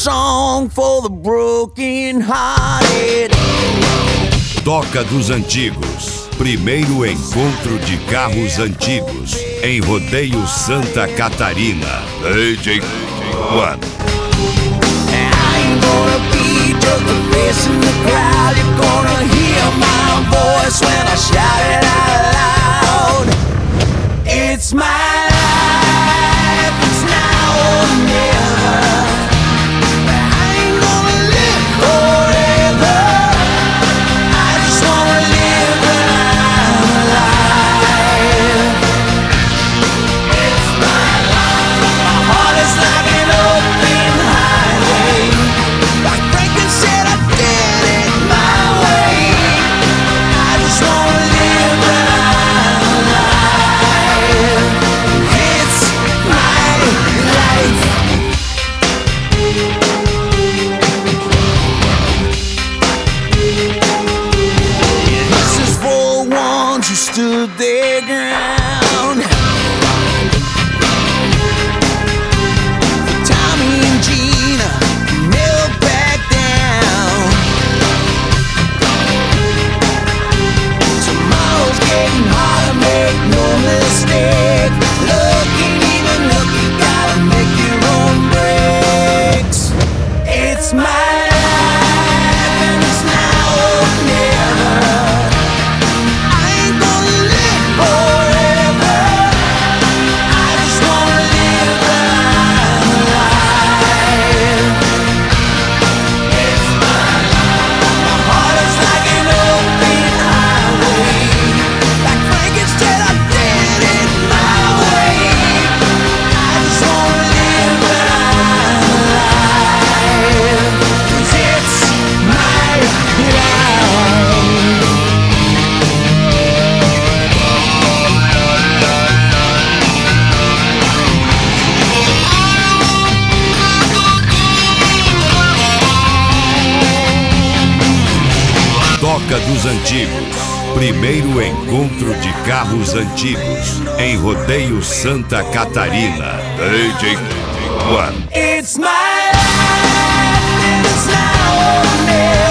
song for the broken-hearted. Toca dos Antigos. Primeiro encontro de carros antigos em Rodeio Santa Catarina. DJ One. I ain't gonna be just a face in the crowd. You're gonna hear my voice when I shout it out loud. It's my life, it's now or never. I ain't gonna live forever. I just wanna live when I'm alive. It's my life. My heart is like an open highway. Like Franklin said, I did it my way. I just wanna live when I'm alive. It's my life. This is for ones who stood their ground. Tommy and Gina never back down. Tomorrow's getting harder, make no mistake. Looking even look, you gotta make your own breaks. It's my life and it's now or never. I ain't gonna live forever. I just wanna live when I'm alive. It's my life. My heart is like an open highway. Like Frankenstein, I did it my way. I just wanna live when I'm alive. 'Cause it's my life. Toca dos Antigos. Primeiro encontro de carros antigos em Rodeio Santa Catarina. DJ One. It's my life and it's now or never.